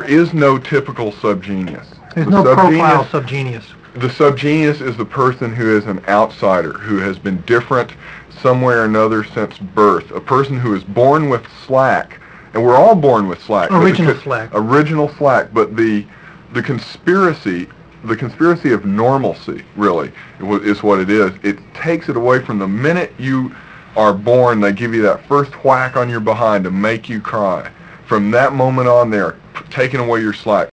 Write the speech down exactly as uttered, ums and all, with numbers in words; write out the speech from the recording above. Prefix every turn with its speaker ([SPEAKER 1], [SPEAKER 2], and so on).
[SPEAKER 1] is no typical subgenius.
[SPEAKER 2] There's
[SPEAKER 1] The
[SPEAKER 2] no profile
[SPEAKER 1] subgenius-
[SPEAKER 2] subgenius.
[SPEAKER 1] The subgenius is the person who is an outsider, who has been different somewhere or another since birth. A person who is born with slack, and we're all born with slack. but the
[SPEAKER 2] Original
[SPEAKER 1] co-
[SPEAKER 2] slack.
[SPEAKER 1] Original slack, but the the conspiracy, the conspiracy of normalcy, really, is what it is. It takes it away from the minute you are born. They give you that first whack on your behind to make you cry. From that moment on, they're taking away your slack.